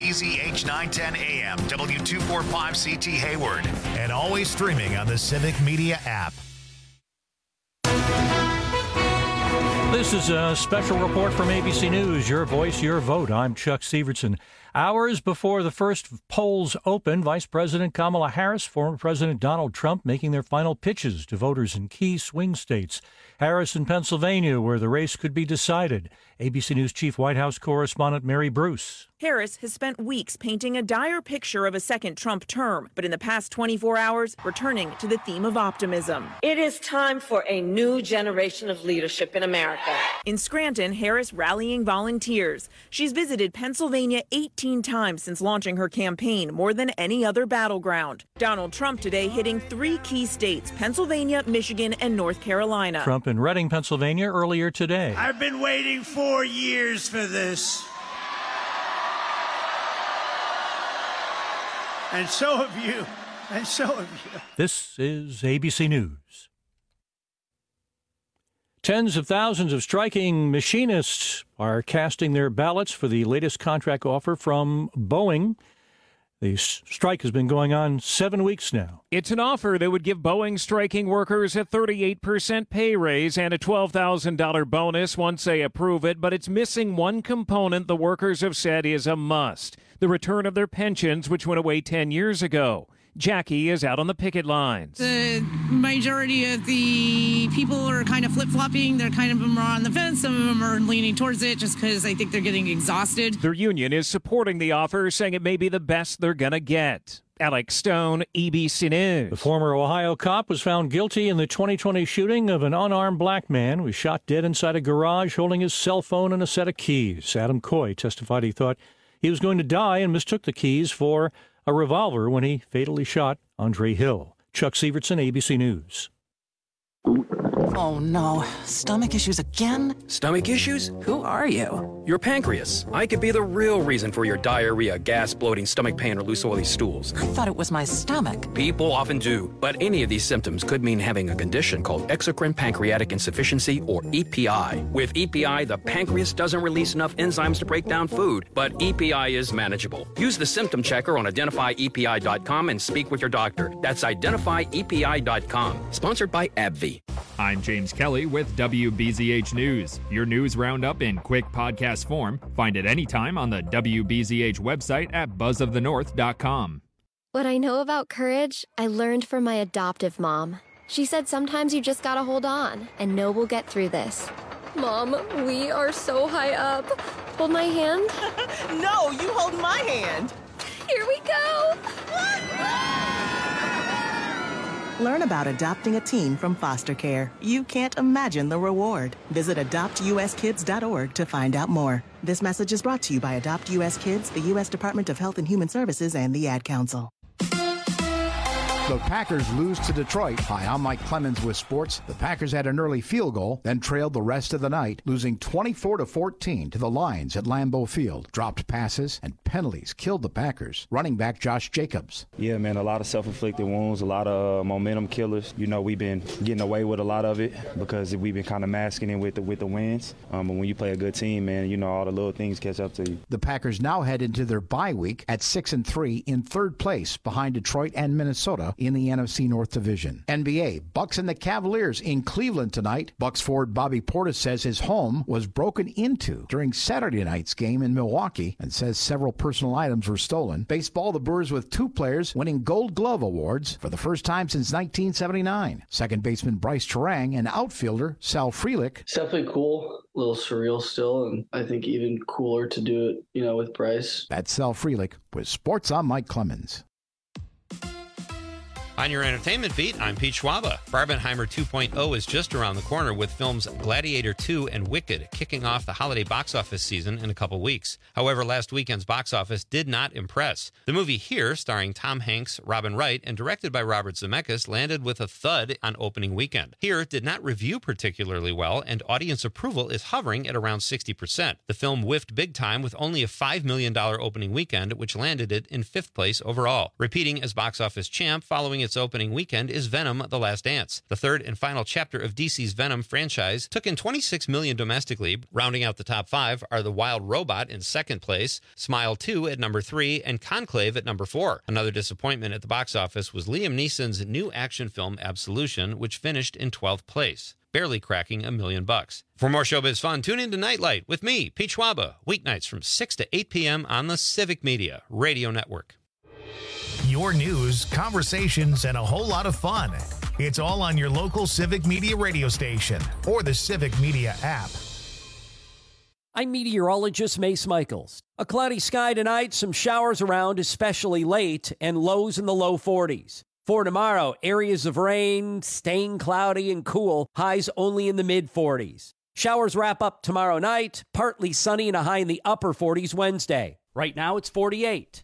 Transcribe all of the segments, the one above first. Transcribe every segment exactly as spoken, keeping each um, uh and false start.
B Z H nine ten A M, W two forty-five C T Hayward, and always streaming on the Civic Media app. This is a special report from A B C News, Your Voice, Your Vote. I'm Chuck Severson. Hours before the first polls open, Vice President Kamala Harris, former President Donald Trump making their final pitches to voters in key swing states. Harris in Pennsylvania, where the race could be decided. A B C News Chief White House correspondent Mary Bruce. Harris has spent weeks painting a dire picture of a second Trump term, but in the past twenty-four hours, returning to the theme of optimism. It is time for a new generation of leadership in America. In Scranton, Harris rallying volunteers. She's visited Pennsylvania eighteen times since launching her campaign, more than any other battleground. Donald Trump today hitting three key states, Pennsylvania, Michigan, and North Carolina. Trump in Reading, Pennsylvania, earlier today. I've been waiting four years for this. And so have you. And so have you. This is A B C News. Tens of thousands of striking machinists are casting their ballots for the latest contract offer from Boeing. The strike has been going on seven weeks now. It's an offer that would give Boeing striking workers a thirty-eight percent pay raise and a twelve thousand dollars bonus once they approve it, but it's missing one component the workers have said is a must: the return of their pensions, which went away ten years ago. Jackie is out on the picket lines. The majority of the people are kind of flip-flopping. They're kind of more on the fence. Some of them are leaning towards it just because I think they're getting exhausted. Their union is supporting the offer, saying it may be the best they're going to get. Alex Stone, A B C News. The former Ohio cop was found guilty in the twenty twenty shooting of an unarmed black man who was shot dead inside a garage holding his cell phone and a set of keys. Adam Coy testified he thought he was going to die and mistook the keys for a revolver when he fatally shot Andre Hill. Chuck Severson, A B C News. Oh, no. Stomach issues again? Stomach issues? Who are you? Your pancreas. I could be the real reason for your diarrhea, gas, bloating, stomach pain, or loose oily stools. I thought it was my stomach. People often do, but any of these symptoms could mean having a condition called exocrine pancreatic insufficiency, or E P I. With E P I, the pancreas doesn't release enough enzymes to break down food, but E P I is manageable. Use the symptom checker on identify E P I dot com and speak with your doctor. That's identify E P I dot com. Sponsored by AbbVie. I'm James Kelly with W B Z H News. Your news roundup in quick podcast form. Find it anytime on the W B Z H website at buzz of the north dot com. What I know about courage, I learned from my adoptive mom. She said sometimes you just gotta hold on and know we'll get through this. Mom, we are so high up. Hold my hand. No, you hold my hand. Here we go. Learn about adopting a teen from foster care. You can't imagine the reward. Visit adopt u s kids dot org to find out more. This message is brought to you by Adopt U S Kids, the U S Department of Health and Human Services, and the Ad Council. The Packers lose to Detroit. Hi, I'm Mike Clemens with sports. The Packers had an early field goal, then trailed the rest of the night, losing twenty-four to fourteen to the Lions at Lambeau Field. Dropped passes and penalties killed the Packers. Running back Josh Jacobs. Yeah, man, a lot of self-inflicted wounds, a lot of uh, momentum killers. You know, we've been getting away with a lot of it because we've been kind of masking it with the, with the wins. Um, but when you play a good team, man, you know, all the little things catch up to you. The Packers now head into their bye week at six and three in third place behind Detroit and Minnesota in the N F C North Division. N B A, Bucks and the Cavaliers in Cleveland tonight. Bucks forward Bobby Portis says his home was broken into during Saturday night's game in Milwaukee and says several personal items were stolen. Baseball, the Brewers with two players winning Gold Glove awards for the first time since nineteen seventy-nine. Second baseman Bryce Terang and outfielder Sal Frelick. It's definitely cool, a little surreal still, and I think even cooler to do it, you know, with Bryce. That's Sal Frelick with Sports. I'm Mike Clemens. On your entertainment beat, I'm Pete Schwaba. Barbenheimer two point oh is just around the corner with films Gladiator two and Wicked kicking off the holiday box office season in a couple weeks. However, last weekend's box office did not impress. The movie Here, starring Tom Hanks, Robin Wright, and directed by Robert Zemeckis, landed with a thud on opening weekend. Here did not review particularly well, and audience approval is hovering at around sixty percent. The film whiffed big time with only a five million dollars opening weekend, which landed it in fifth place overall, repeating as box office champ following its its opening weekend is Venom: The Last Dance. The third and final chapter of D C's Venom franchise took in twenty-six million dollars domestically. Rounding out the top five are The Wild Robot in second place, Smile two at number three, and Conclave at number four. Another disappointment at the box office was Liam Neeson's new action film Absolution, which finished in twelfth place, barely cracking a million bucks. For more showbiz fun, tune in to Nightlight with me, Pete Schwaba, weeknights from six to eight p.m. on the Civic Media Radio Network. Your news, conversations, and a whole lot of fun. It's all on your local Civic Media radio station or the Civic Media app. I'm meteorologist Mace Michaels. A cloudy sky tonight, some showers around, especially late, and lows in the low forties. For tomorrow, areas of rain, staying cloudy and cool, highs only in the mid forties. Showers wrap up tomorrow night, partly sunny and a high in the upper forties Wednesday. Right now, it's forty-eight.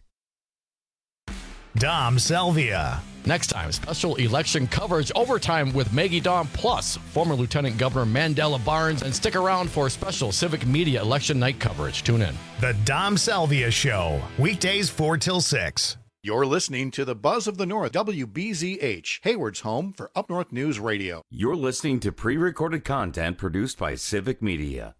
Dom Salvia. Next time, special election coverage overtime with Maggie Dawn plus former Lieutenant Governor Mandela Barnes. And stick around for special Civic Media election night coverage. Tune in. The Dom Salvia Show, weekdays four till six. You're listening to the Buzz of the North, W B Z H, Hayward's home for Up North News Radio. You're listening to pre-recorded content produced by Civic Media.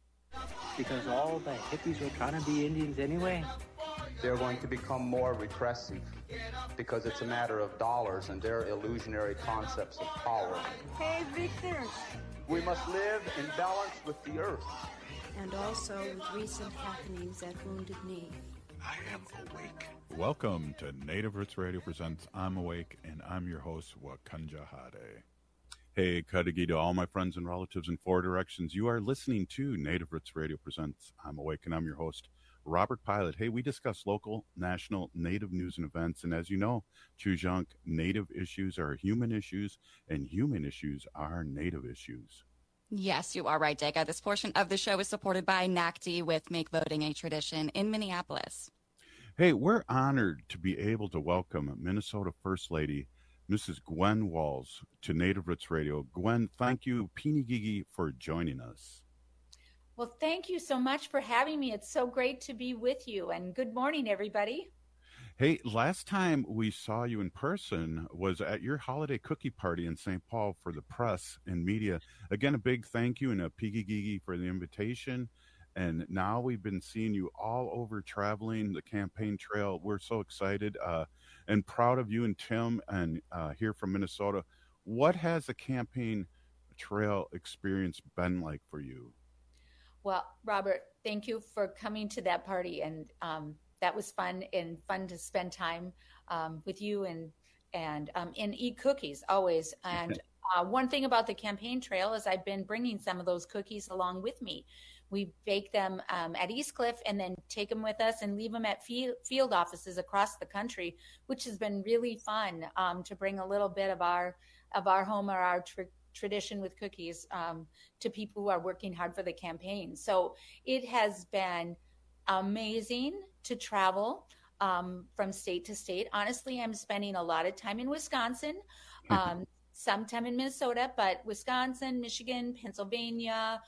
Because all the hippies were trying to be Indians anyway. They're going to become more repressive because it's a matter of dollars and their illusionary concepts of power. Hey, Victor. We must live in balance with the earth. And also with recent happenings at Wounded Knee. I am awake. Welcome to Native Roots Radio Presents I'm Awake, and I'm your host, Wakanja Hade. Hey, Kadagi to all my friends and relatives in four directions. You are listening to Native Roots Radio Presents I'm Awake, and I'm your host, Robert Pilot. Hey, we discuss local, national, Native news and events. And as you know, Chujunk, Native issues are human issues, and human issues are Native issues. Yes, you are right, Dega. This portion of the show is supported by N A C D with Make Voting a Tradition in Minneapolis. Hey, we're honored to be able to welcome Minnesota First Lady, Missus Gwen Walz, to Native Roots Radio. Gwen, thank you, Pinigigi, for joining us. Well, thank you so much for having me. It's so great to be with you. And good morning, everybody. Hey, last time we saw you in person was at your holiday cookie party in Saint Paul for the press and media. Again, a big thank you and a piggy-gigi for the invitation. And now we've been seeing you all over traveling the campaign trail. We're so excited uh, and proud of you and Tim and uh, here from Minnesota. What has the campaign trail experience been like for you? Well, Robert, thank you for coming to that party, and um, that was fun and fun to spend time um, with you and and um, and eat cookies always. And uh, one thing about the campaign trail is I've been bringing some of those cookies along with me. We bake them um, at East Cliff and then take them with us and leave them at field, field offices across the country, which has been really fun um, to bring a little bit of our of our home or our tr- tradition with cookies um, to people who are working hard for the campaign. So it has been amazing to travel um, from state to state. Honestly, I'm spending a lot of time in Wisconsin, um, some time in Minnesota, but Wisconsin, Michigan, Pennsylvania,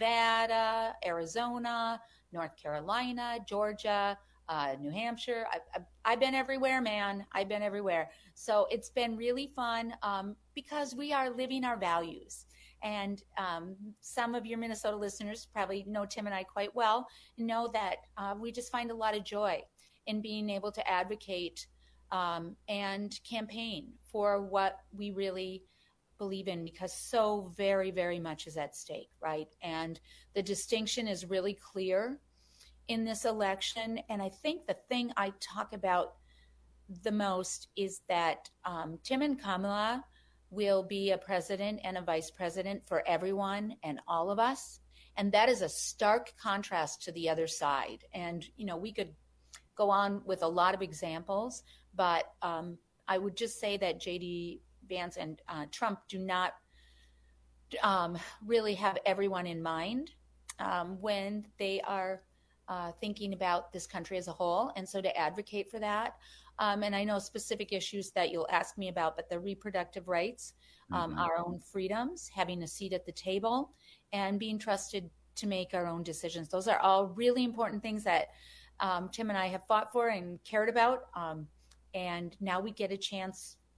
Nevada, Arizona, North Carolina, Georgia, uh, New Hampshire. I, I, I've been everywhere, man. I've been everywhere. So it's been really fun um, because we are living our values. And um, some of your Minnesota listeners probably know Tim and I quite well and know that uh, we just find a lot of joy in being able to advocate um, and campaign for what we really believe in, because so very, very much is at stake, right? And the distinction is really clear in this election. And I think the thing I talk about the most is that um, Tim and Kamala will be a president and a vice president for everyone and all of us. And that is a stark contrast to the other side. And, you know, we could go on with a lot of examples, but um, I would just say that J D Vance and uh, Trump do not um, really have everyone in mind um, when they are uh, thinking about this country as a whole. And so to advocate for that, um, and I know specific issues that you'll ask me about, but the reproductive rights, um, mm-hmm. our own freedoms, having a seat at the table, and being trusted to make our own decisions. Those are all really important things that um, Tim and I have fought for and cared about. Um, and now we get a chance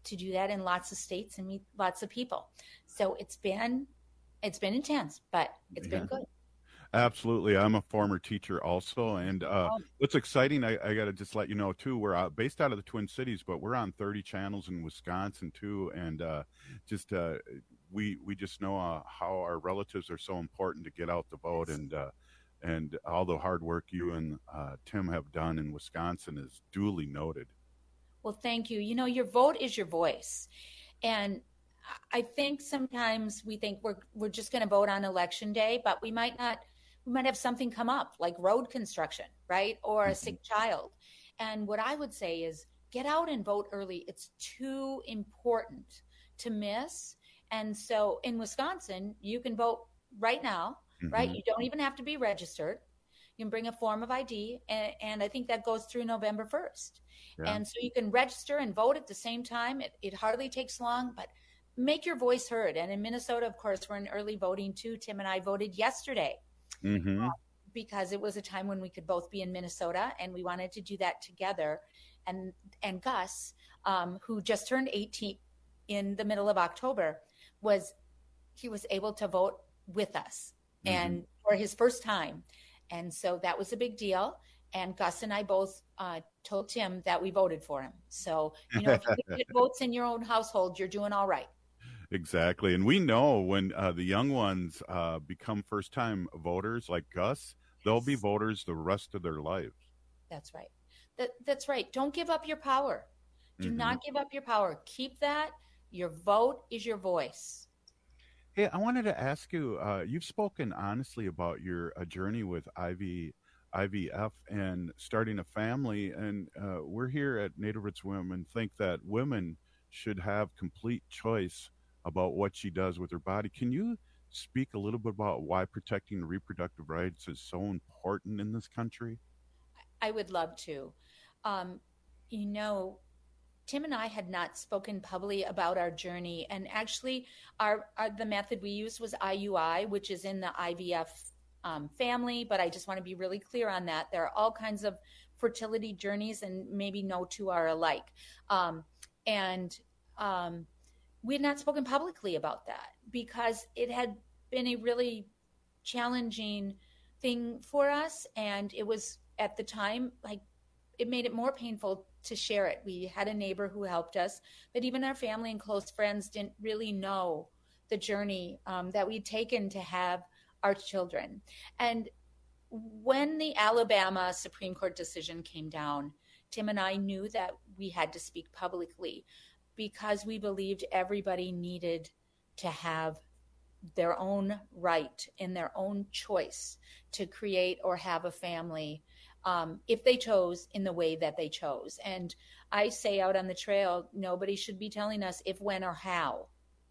to do that in lots of states and meet lots of people. So it's been it's been intense, but it's Yeah. been good. Absolutely. I'm a former teacher also. And uh, Oh. what's exciting, I, I got to just let you know, too, we're uh, based out of the Twin Cities, but we're on thirty channels in Wisconsin, too. And uh, just uh, we we just know uh, how our relatives are so important to get out the vote. And, uh, and all the hard work you and uh, Tim have done in Wisconsin is duly noted. Well, thank you. You know, your vote is your voice. And I think sometimes we think we're we're just going to vote on election day, but we might not. We might have something come up like road construction, right? Or a sick child. And what I would say is get out and vote early. It's too important to miss. And so in Wisconsin, you can vote right now, right? Mhm. You don't even have to be registered. You can bring a form of I D, and, and I think that goes through November first. Yeah. And so you can register and vote at the same time. It, it hardly takes long, but make your voice heard. And in Minnesota, of course, we're in early voting too. Tim and I voted yesterday Mm-hmm. because it was a time when we could both be in Minnesota, and we wanted to do that together. And and Gus, um, who just turned eighteen in the middle of October, was he was able to vote with us, Mhm. and for his first time, and so that was a big deal. And Gus and I both uh, told Tim that we voted for him. So you know, if you can get votes in your own household, you're doing all right. Exactly. And we know when uh, the young ones uh, become first-time voters like Gus, they'll be voters the rest of their lives. That's right. That, that's right. Don't give up your power. Do Mhm. not give up your power. Keep that. Your vote is your voice. Hey, I wanted to ask you, uh, you've spoken honestly about your uh, journey with I V, I V F and starting a family. And uh, we're here at Native Roots Women think that women should have complete choice about what she does with her body. Can you speak a little bit about why protecting reproductive rights is so important in this country? I would love to. Um, you know, Tim and I had not spoken publicly about our journey, and actually, our, our the method we used was I U I, which is in the I V F um, family. But I just want to be really clear on that. There are all kinds of fertility journeys, and maybe no two are alike. Um, and um, we had not spoken publicly about that because it had been a really challenging thing for us, and it was at the time like it made it more painful to share it. We had a neighbor who helped us, but even our family and close friends didn't really know the journey um, that we'd taken to have our children. And when the Alabama Supreme Court decision came down, Tim and I knew that we had to speak publicly because we believed everybody needed to have their own right and their own choice to create or have a family um, if they chose in the way that they chose. And I say out on the trail, nobody should be telling us if, when, or how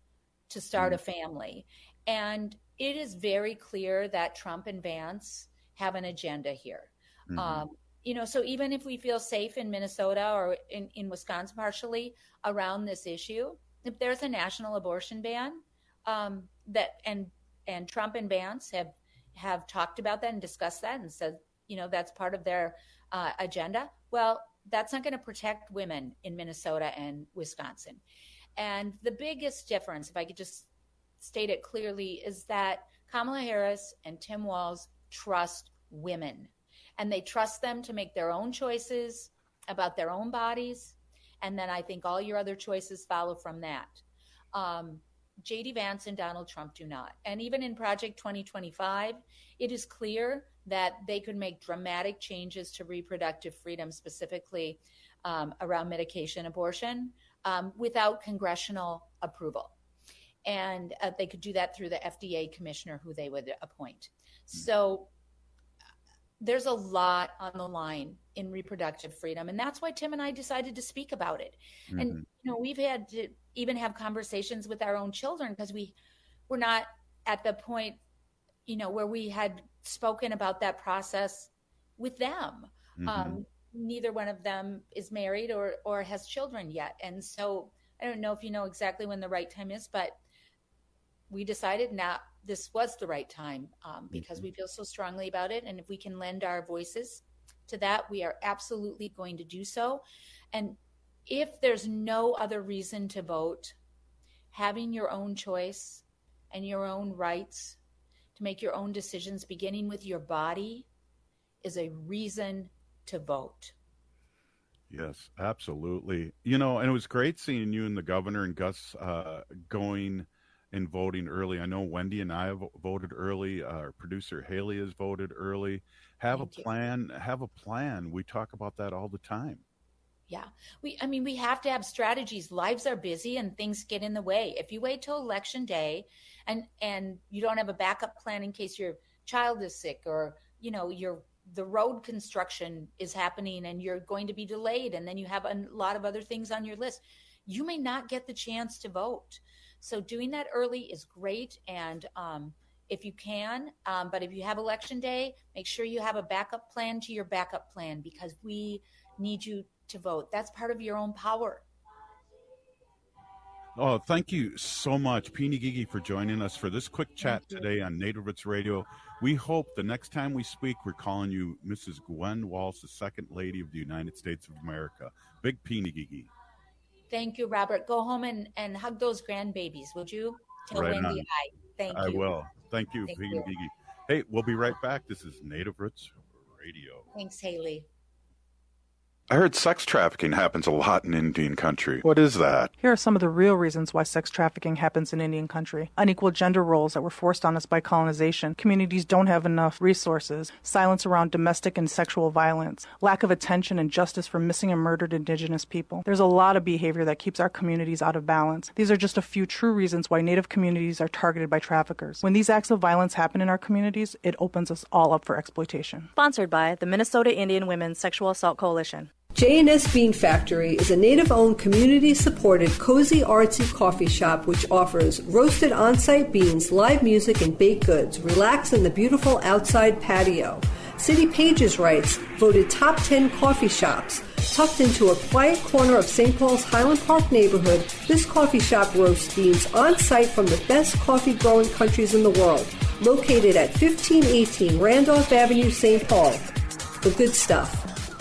to start a family. And it is very clear that Trump and Vance have an agenda here. Mhm. Um, you know, so even if we feel safe in Minnesota or in, in Wisconsin partially around this issue, if there's a national abortion ban, um, that and and Trump and Vance have have talked about that and discussed that and said, you know, that's part of their uh, agenda. Well, that's not going to protect women in Minnesota and Wisconsin. And the biggest difference, if I could just state it clearly, is that Kamala Harris and Tim Walz trust women, and they trust them to make their own choices about their own bodies. And then I think all your other choices follow from that. Um, J D Vance and Donald Trump do not. And even in Project twenty twenty-five, it is clear that they could make dramatic changes to reproductive freedom, specifically um, around medication abortion, um, without congressional approval. And uh, they could do that through the F D A commissioner who they would appoint. So there's a lot on the line in reproductive freedom. And that's why Tim and I decided to speak about it. Mhm. And, you know, we've had to even have conversations with our own children because we were not at the point, you know, where we had spoken about that process with them. Mhm. Um, neither one of them is married or, or has children yet. And so I don't know if you know exactly when the right time is, but we decided now this was the right time um, because we feel so strongly about it. And if we can lend our voices to that, we are absolutely going to do so. And if there's no other reason to vote, having your own choice and your own rights to make your own decisions, beginning with your body, is a reason to vote. Yes, absolutely. You know, and it was great seeing you and the governor and Gus uh, going and voting early. I know Wendy and I have voted early. Our producer Haley has voted early. Have Thank a you. plan. Have a plan. We talk about that all the time. Yeah. We, I mean, we have to have strategies. Lives are busy and things get in the way. If you wait till election day and, and you don't have a backup plan in case your child is sick, or, you know, your the road construction is happening and you're going to be delayed, and then you have a lot of other things on your list, you may not get the chance to vote. So doing that early is great. And um, if you can, um, but if you have election day, make sure you have a backup plan to your backup plan, because we need you to vote. That's part of your own power. Oh, thank you so much, Peeny Gigi, for joining us for this quick chat you. today on Native Roots Radio. We hope the next time we speak, we're calling you Missus Gwen Walsh, the Second Lady of the United States of America. Big Peeny Gigi. Thank you, Robert. Go home and, and hug those grandbabies, would you? Tell Right Wendy on. hi. Thank I you. will. Thank you, Thank Peeny you. Gigi. Hey, we'll be right back. This is Native Roots Radio. Thanks, Haley. I heard sex trafficking happens a lot in Indian country. What is that? Here are some of the real reasons why sex trafficking happens in Indian country. Unequal gender roles that were forced on us by colonization. Communities don't have enough resources. Silence around domestic and sexual violence. Lack of attention and justice for missing and murdered Indigenous people. There's a lot of behavior that keeps our communities out of balance. These are just a few true reasons why Native communities are targeted by traffickers. When these acts of violence happen in our communities, it opens us all up for exploitation. Sponsored by the Minnesota Indian Women's Sexual Assault Coalition. J and S Bean Factory is a Native-owned, community-supported, cozy, artsy coffee shop which offers roasted on-site beans, live music, and baked goods. Relax in the beautiful outside patio. City Pages writes, voted top ten coffee shops. Tucked into a quiet corner of Saint Paul's Highland Park neighborhood, this coffee shop roasts beans on-site from the best coffee-growing countries in the world. Located at fifteen eighteen Randolph Avenue, Saint Paul. The good stuff.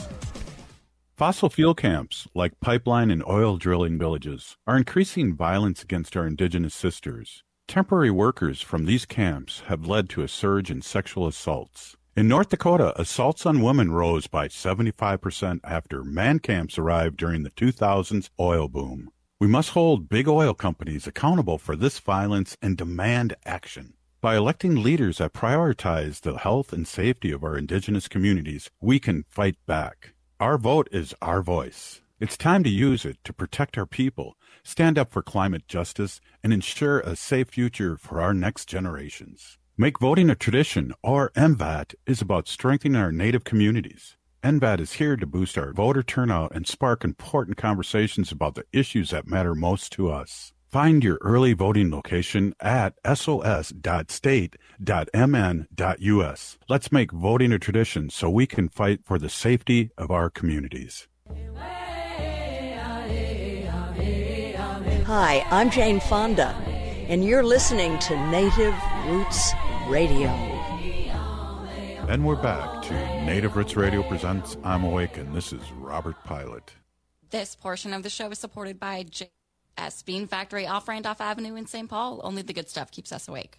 Fossil fuel camps, like pipeline and oil drilling villages, are increasing violence against our indigenous sisters. Temporary workers from these camps have led to a surge in sexual assaults. In North Dakota, assaults on women rose by seventy-five percent after man camps arrived during the two thousands oil boom. We must hold big oil companies accountable for this violence and demand action. By electing leaders that prioritize the health and safety of our indigenous communities, we can fight back. Our vote is our voice. It's time to use it to protect our people, stand up for climate justice, and ensure a safe future for our next generations. Make voting a tradition, or M V A T, is about strengthening our Native communities. M V A T is here to boost our voter turnout and spark important conversations about the issues that matter most to us. Find your early voting location at S O S dot state dot M N dot U S. Let's make voting a tradition so we can fight for the safety of our communities. Hi, I'm Jane Fonda, and you're listening to Native Roots Radio. And we're back to Native Roots Radio presents I'm Awake, and this is Robert Pilot. This portion of the show is supported by J S Bean Factory off Randolph Avenue in Saint Paul. Only the good stuff keeps us awake.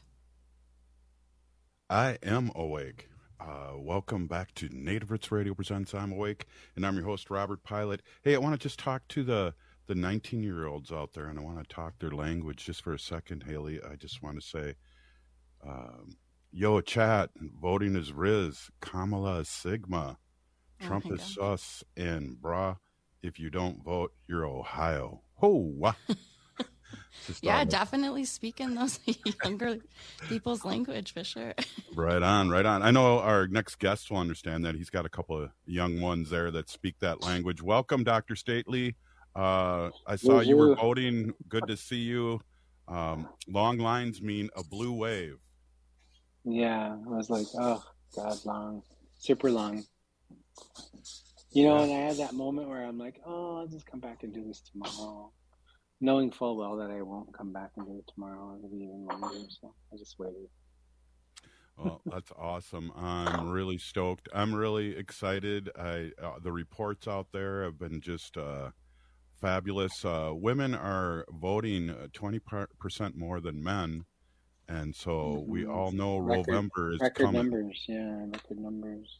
I am awake. Uh, welcome back to Native Roots Radio presents I'm Awake, and I'm your host, Robert Pilot. Hey, I want to just talk to the the nineteen-year-olds out there, and I want to talk their language just for a second, Haley. I just want to say, um, yo, chat, voting is Riz, Kamala is Sigma, Trump oh is God. sus, and brah, if you don't vote, you're Ohio. Ho! Just Yeah, all that- definitely speaking those younger people's language for sure. Right on, right on. I know our next guest will understand that. He's got a couple of young ones there that speak that language. Welcome, Doctor Stately. Uh, I saw you were voting. Good to see you. Um, long lines mean a blue wave. Yeah, I was like, oh, God, long, super long. You know, and I had that moment where I'm like, oh, I'll just come back and do this tomorrow, knowing full well that I won't come back and do it tomorrow. It'll be even longer, so I just waited. Well, that's awesome. I'm really stoked. I'm really excited. I uh, the reports out there have been just uh, fabulous. Uh, women are voting uh, twenty percent more than men. And so mm-hmm. we all know record, November is record coming. numbers, yeah, record numbers.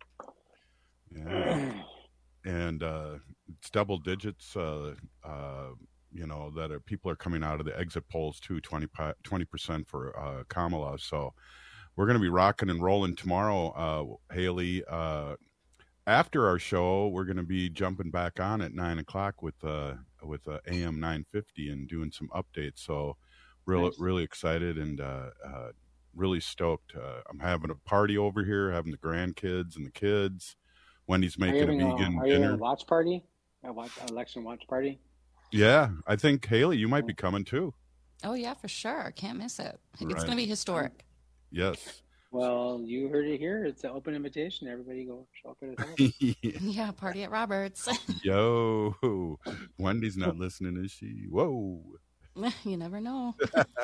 Yeah. And uh, it's double digits, uh, uh, you know, that are, people are coming out of the exit polls too, twenty percent for uh, Kamala. So we're going to be rocking and rolling tomorrow, uh, Haley. Uh, after our show, we're going to be jumping back on at nine o'clock with uh, with uh, A M nine fifty and doing some updates. So really, nice. really excited and uh, uh, really stoked. Uh, I'm having a party over here, having the grandkids and the kids. Wendy's making a vegan a, are dinner. Are you having a watch party? A watch, election watch party? Yeah, I think, Haley, you might be coming too. Oh, yeah, for sure. Can't miss it. It's Right. going to be historic. Yes. Well, you heard it here. It's an open invitation. Everybody go show up at his house. yeah. Yeah, party at Roberts. Yo, Wendy's not listening, is she? Whoa. You never know.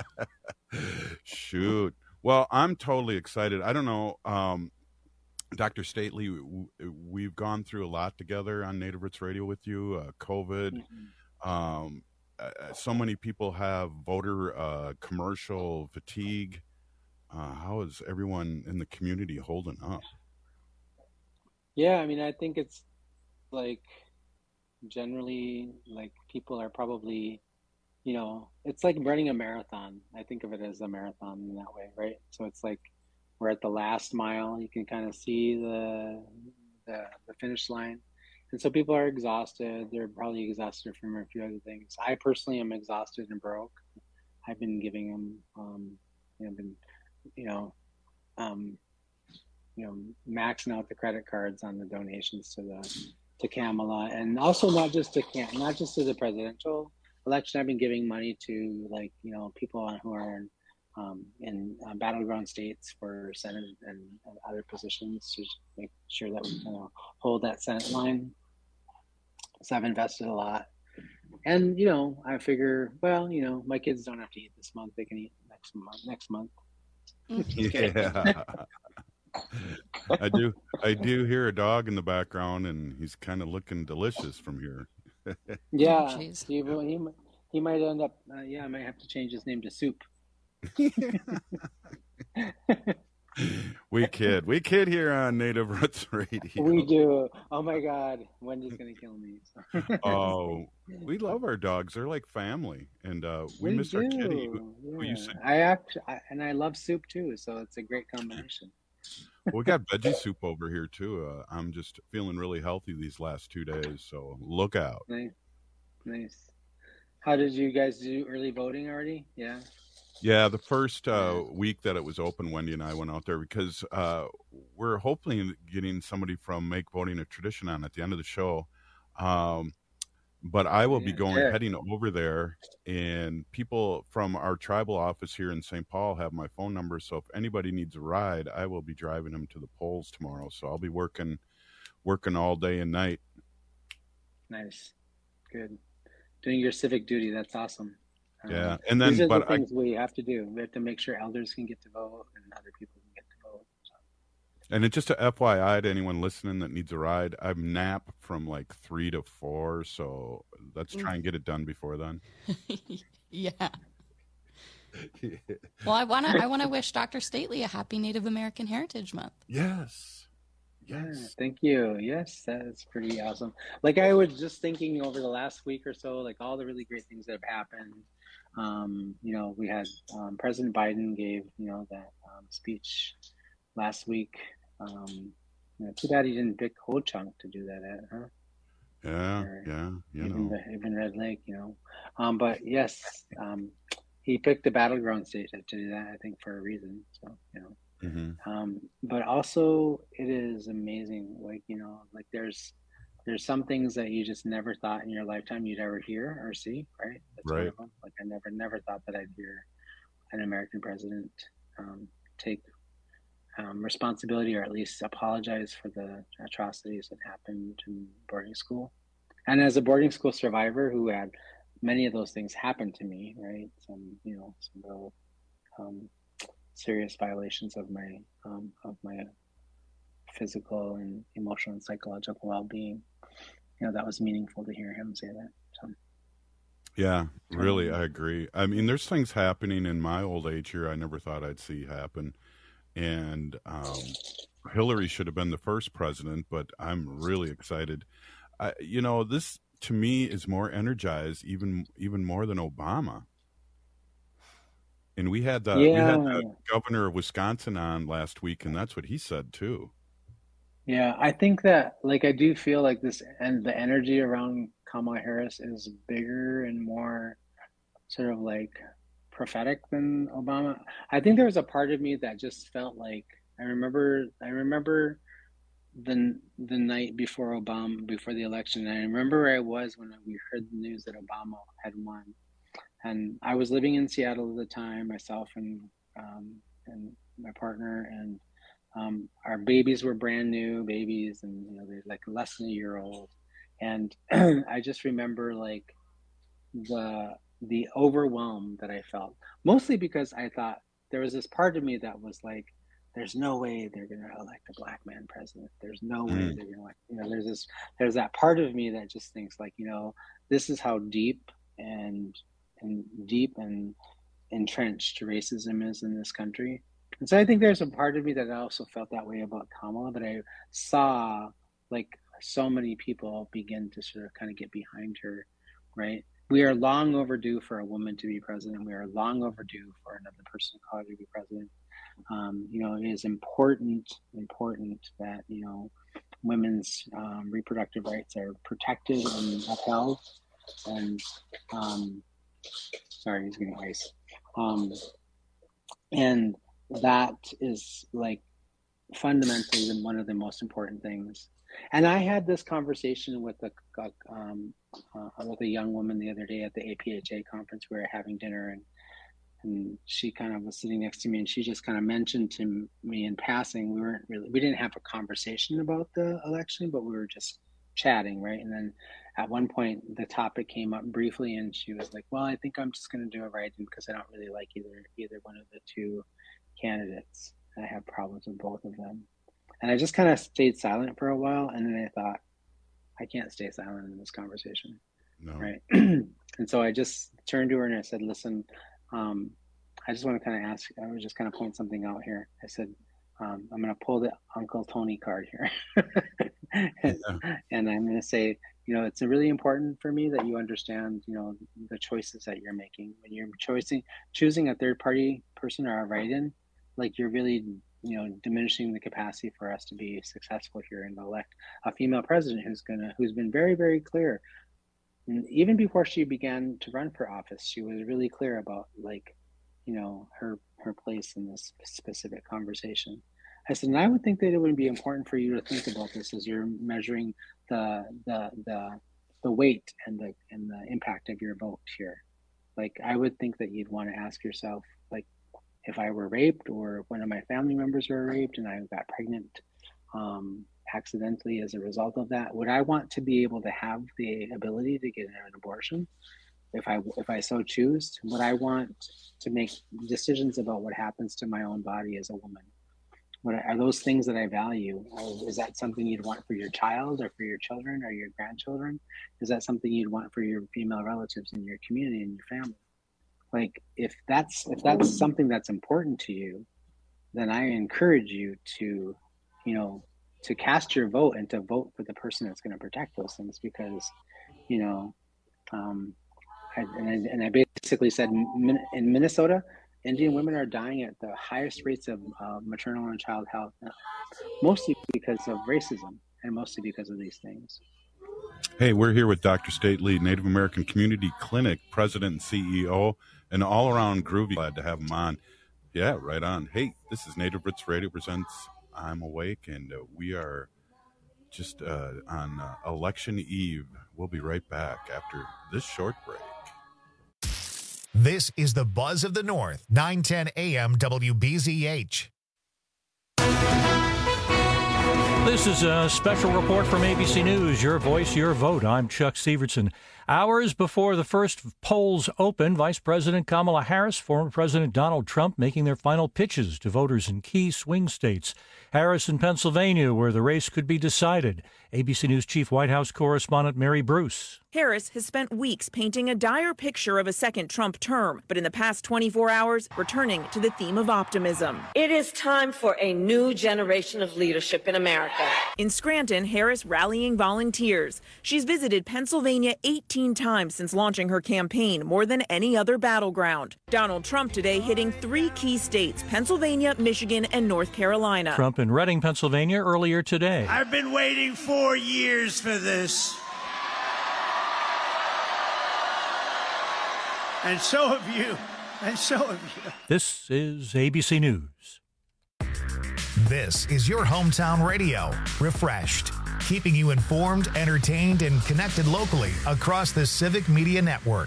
Shoot. Well, I'm totally excited. I don't know. Um, Doctor Stately, we've gone through a lot together on Native Roots Radio with you, uh, COVID. Mm-hmm. Um, uh, so many people have voter uh, commercial fatigue. Uh, how is everyone in the community holding up? Yeah, I mean, I think it's like generally like people are probably, you know, it's like running a marathon. I think of it as a marathon in that way, right? So it's like, we're at the last mile. You can kind of see the, the the finish line, and so people are exhausted. They're probably exhausted from a few other things. I personally am exhausted and broke. I've been giving them, um, you know, been, you know, um, you know, maxing out the credit cards on the donations to the to Kamala, and also not just to Cam, not just to the presidential election. I've been giving money to like you know people who are in. Um, in uh, battleground states for Senate and, and other positions to make sure that we kind of hold that Senate line. So I've invested a lot. And, you know, I figure, well, you know, my kids don't have to eat this month. They can eat next month. Next month. Yeah. I do. I do hear a dog in the background, and he's kind of looking delicious from here. Yeah. Oh, he, he, he might end up, uh, yeah, I might have to change his name to Soup. we kid we kid here on Native Roots Radio. We do. Oh my God, Wendy's gonna kill me. Oh, we love our dogs. They're like family, and uh we, we miss do. our kitty. Yeah. We used to... I actually I, and I love soup too, so it's a great combination. We got veggie soup over here too. uh, I'm just feeling really healthy these last two days, so look out. Nice. Nice. How did you guys do early voting already? Yeah. Yeah, the first uh, week that it was open, Wendy and I went out there because uh, we're hoping getting somebody from Make Voting a Tradition on at the end of the show. Um, but I will be going, yeah. heading over there, and people from our tribal office here in Saint Paul have my phone number. So if anybody needs a ride, I will be driving them to the polls tomorrow. So I'll be working, working all day and night. Nice. Good. Doing your civic duty. That's awesome. Yeah, um, and then these are but the things I, we have to do. We have to make sure elders can get to vote and other people can get to vote. So. And it, just a F Y I to anyone listening that needs a ride, I nap from like three to four, so let's try and get it done before then. Yeah. Well, I wanna I wanna wish Doctor Stately a happy Native American Heritage Month. Yes. Yes. Yes. Yeah, thank you. Yes, that's pretty awesome. Like I was just thinking over the last week or so, like all the really great things that have happened. Um, you know, we had um, President Biden gave, you know, that um, speech last week. Um, you know, too bad he didn't pick Ho Chunk to do that at, huh? Yeah, or yeah, you even, know. even Red Lake, you know. Um, but yes, um, he picked the battleground state to do that, I think, for a reason. So, you know. Mm-hmm. Um, but also it is amazing. Like, you know, like there's, there's some things that you just never thought in your lifetime you'd ever hear or see, right? That's right. One of them. Like I never, never thought that I'd hear an American president um, take um, responsibility or at least apologize for the atrocities that happened in boarding school. And as a boarding school survivor who had many of those things happen to me, right? Some, you know, some real um, serious violations of my um, of my physical and emotional and psychological well-being. You know, that was meaningful to hear him say that. So Yeah, really, I agree. I mean, there's things happening in my old age here I never thought I'd see happen. And um, Hillary should have been the first president, but I'm really excited. I, you know, this to me is more energized, even even more than Obama. And we had the Yeah. we had the governor of Wisconsin on last week, and that's what he said too. Yeah, I think that like I do feel like this and the energy around Kamala Harris is bigger and more sort of like prophetic than Obama. I think there was a part of me that just felt like I remember I remember the the night before Obama before the election. I remember where I was when we heard the news that Obama had won. And I was living in Seattle at the time, myself and um, and my partner, and um, our babies were brand new babies, and you know they're like less than a year old. And I just remember like the the overwhelm that I felt, mostly because I thought there was this part of me that was like, "There's no way they're going to elect a black man president. There's no way Mm. they're going to elect." You know, there's this there's that part of me that just thinks like, you know, this is how deep and and deep and entrenched racism is in this country. And so I think there's a part of me that also felt that way about Kamala, but I saw like so many people begin to sort of kind of get behind her, right? We are long overdue for a woman to be president. We are long overdue for another person of color to be president. Um, you know, it is important, important that, you know, women's um, reproductive rights are protected and upheld. And, um, sorry, he's getting ice. Um, and that is like fundamentally the- one of the most important things. And I had this conversation with a um, uh, with a young woman the other day at the A P H A conference. We were having dinner, and and she kind of was sitting next to me, and she just kind of mentioned to me in passing. We weren't really, we didn't have a conversation about the election, but we were just chatting, right? And then at one point, the topic came up briefly, and she was like, "Well, I think I'm just going to do it right because I don't really like either either one of the two candidates. I have problems with both of them." And I just kind of stayed silent for a while, and then I thought, I can't stay silent in this conversation, No. right? And so I just turned to her and I said, "Listen, um, I just want to kind of ask, I was just kind of point something out here." I said, um, "I'm going to pull the Uncle Tony card here." and, and I'm going to say, you know, it's really important for me that you understand, you know, the choices that you're making. When you're choosing, choosing a third party person or a write-in, like you're really, you know, diminishing the capacity for us to be successful here and elect a female president who's gonna, who's been very, very clear. And even before she began to run for office, she was really clear about like, you know, her her place in this specific conversation. I said, and I would think that it would be important for you to think about this as you're measuring the the the the weight and the and the impact of your vote here. Like, I would think that you'd want to ask yourself, like, if I were raped or if one of my family members were raped and I got pregnant um, accidentally as a result of that, would I want to be able to have the ability to get an abortion if I if I so choose? Would I want to make decisions about what happens to my own body as a woman? What are those things that I value? Is that something you'd want for your child or for your children or your grandchildren? Is that something you'd want for your female relatives in your community and your family? Like, if that's if that's something that's important to you, then I encourage you to, you know, to cast your vote and to vote for the person that's going to protect those things. Because, you know, um, I, and, I, and I basically said in Minnesota, Indian women are dying at the highest rates of uh, maternal and child health, mostly because of racism and mostly because of these things. Hey, we're here with Doctor State Lee, Native American Community Clinic President and C E O, and all around groovy. Glad to have him on. Yeah, right on. Hey, this is Native Roots Radio presents I'm Awake, and uh, we are just uh, on uh, election eve. We'll be right back after this short break. This is the Buzz of the North, nine ten A M W B Z H. This is a special report from A B C News, Your Voice, Your Vote. I'm Chuck Severson. Hours before the first polls open, Vice President Kamala Harris, former President Donald Trump making their final pitches to voters in key swing states. Harris in Pennsylvania, where the race could be decided. A B C News Chief White House correspondent Mary Bruce. Harris has spent weeks painting a dire picture of a second Trump term, but in the past twenty-four hours, returning to the theme of optimism. It is time for a new generation of leadership in America. In Scranton, Harris rallying volunteers. She's visited Pennsylvania eighteen times since launching her campaign, more than any other battleground. Donald Trump today hitting three key states, Pennsylvania, Michigan, and North Carolina. Trump in Reading, Pennsylvania, earlier today. I've been waiting four years for this. And so have you. And so have you. This is A B C News. This is your hometown radio, Refreshed, keeping you informed, entertained, and connected locally across the Civic Media Network.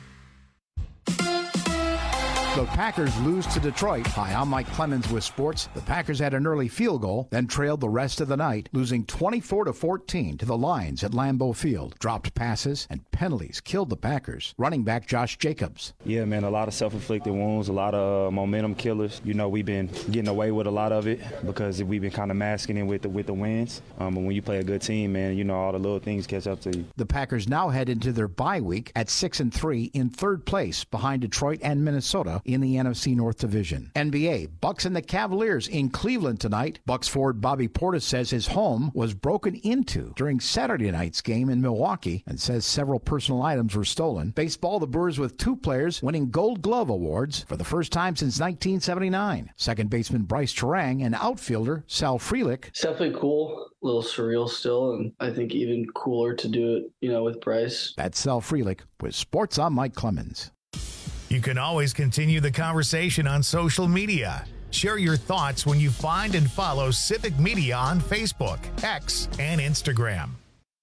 The Packers lose to Detroit. Hi, I'm Mike Clemens with sports. The Packers had an early field goal, then trailed the rest of the night, losing twenty-four to fourteen to the Lions at Lambeau Field. Dropped passes and penalties killed the Packers. Running back Josh Jacobs. Yeah, man, a lot of self-inflicted wounds, a lot of uh, momentum killers. You know, we've been getting away with a lot of it because we've been kind of masking it with the, with the wins. Um, but when you play a good team, man, you know, all the little things catch up to you. The Packers now head into their bye week at six and three in third place behind Detroit and Minnesota in the N F C North Division. N B A, Bucks and the Cavaliers in Cleveland tonight. Bucks forward Bobby Portis says his home was broken into during Saturday night's game in Milwaukee and says several personal items were stolen. Baseball, the Brewers with two players winning Gold Glove awards for the first time since nineteen seventy-nine. Second baseman Bryce Terang and outfielder Sal Frelick. It's definitely cool, a little surreal still, and I think even cooler to do it, you know, with Bryce. That's Sal Frelick with Sports. I'm Mike Clemens. You can always continue the conversation on social media. Share your thoughts when you find and follow Civic Media on Facebook, X, and Instagram.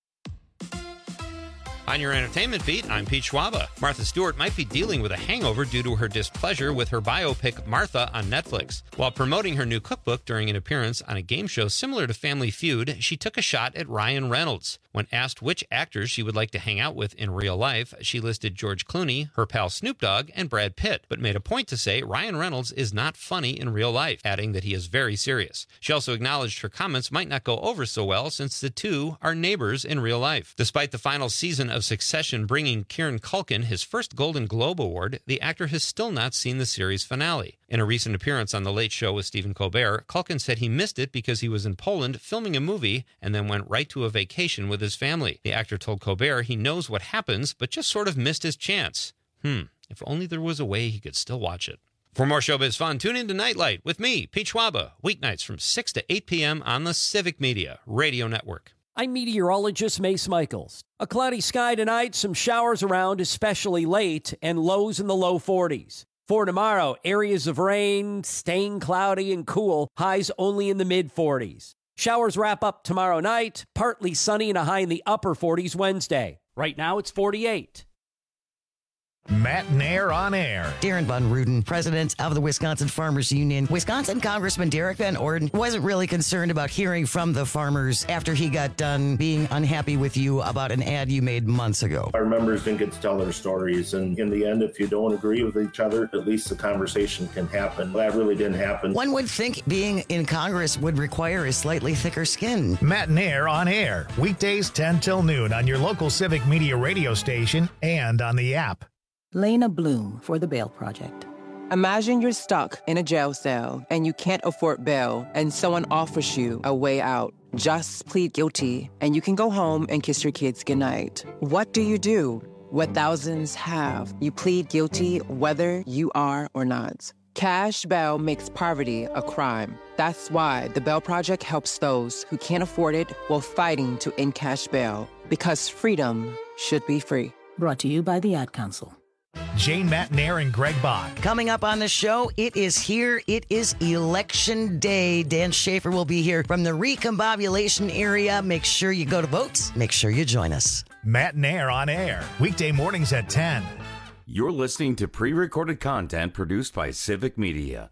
On your entertainment beat, I'm Pete Schwaba. Martha Stewart might be dealing with a hangover due to her displeasure with her biopic Martha on Netflix. While promoting her new cookbook during an appearance on a game show similar to Family Feud, she took a shot at Ryan Reynolds. When asked which actors she would like to hang out with in real life, she listed George Clooney, her pal Snoop Dogg, and Brad Pitt, but made a point to say Ryan Reynolds is not funny in real life, adding that he is very serious. She also acknowledged her comments might not go over so well since the two are neighbors in real life. Despite the final season of Succession bringing Kieran Culkin his first Golden Globe Award, the actor has still not seen the series finale. In a recent appearance on The Late Show with Stephen Colbert, Culkin said he missed it because he was in Poland filming a movie and then went right to a vacation with his family. The actor told Colbert he knows what happens, but just sort of missed his chance. Hmm, if only there was a way he could still watch it. For more showbiz fun, tune in to Nightlight with me, Pete Schwaba, weeknights from six to eight p.m. on the Civic Media Radio Network. I'm meteorologist Mace Michaels. A cloudy sky tonight, some showers around, especially late, and lows in the low forties. For tomorrow, areas of rain, staying cloudy and cool, highs only in the mid forties. Showers wrap up tomorrow night, partly sunny and a high in the upper forties Wednesday. Right now, it's forty-eight. Matt Nair on air. Darren Von Ruden, president of the Wisconsin Farmers Union. Wisconsin Congressman Derek Van Orden wasn't really concerned about hearing from the farmers after he got done being unhappy with you about an ad you made months ago. Our members didn't get to tell their stories, and in the end, if you don't agree with each other, at least the conversation can happen. That really didn't happen. One would think being in Congress would require a slightly thicker skin. Matt Nair on air, weekdays ten till noon on your local Civic Media radio station and on the app. Lena Bloom for the Bail Project. Imagine you're stuck in a jail cell and you can't afford bail and someone offers you a way out. Just plead guilty and you can go home and kiss your kids goodnight. What do you do? What thousands have. You plead guilty whether you are or not. Cash bail makes poverty a crime. That's why the Bail Project helps those who can't afford it while fighting to end cash bail. Because freedom should be free. Brought to you by the Ad Council. Jane Matt Nair and Greg Bach. Coming up on the show, it is here. It is Election Day. Dan Schaefer will be here from the Recombobulation area. Make sure you go to vote. Make sure you join us. Matt Nair on air, weekday mornings at ten. You're listening to pre-recorded content produced by Civic Media.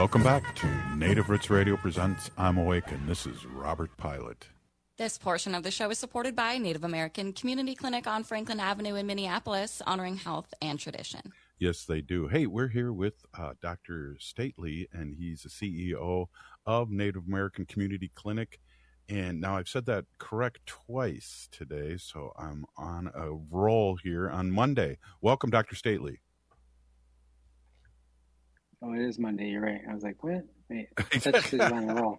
Welcome back to Native Roots Radio presents I'm Awake, and this is Robert Pilot. This portion of the show is supported by Native American Community Clinic on Franklin Avenue in Minneapolis, honoring health and tradition. Yes, they do. Hey, we're here with uh, Doctor Stately, and he's the C E O of Native American Community Clinic. And now I've said that correct twice today, so I'm on a roll here on Monday. Welcome, Doctor Stately. Oh, it is Monday. You're right. I was like, what? Wait, that's just on a roll.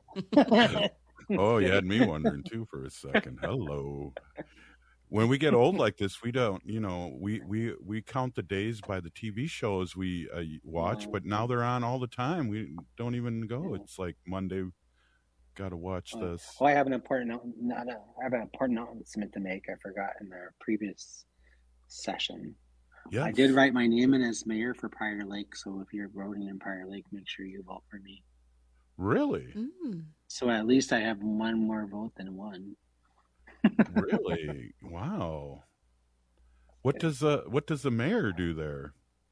Oh, you had me wondering too for a second. Hello. When we get old like this, we don't, you know, we we we count the days by the T V shows we uh, watch, Oh. but now they're on all the time. We don't even go. It's like Monday, got to watch Oh, this. this. Oh, I have an important no, no, no, I have an important announcement to make. I forgot in our previous session. Yes. I did write my name in as mayor for Prior Lake, so if you're voting in Prior Lake, make sure you vote for me. Really? So at least I have one more vote than one. Really? Wow. What does uh what does the mayor do there?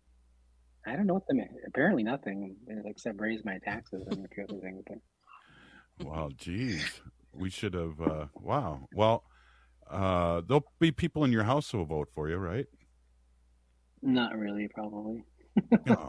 I don't know what the ma- apparently nothing except raise my taxes and a few other things. But Wow, geez. We should have uh wow. Well, uh there'll be people in your house who will vote for you, right? not really, probably. No.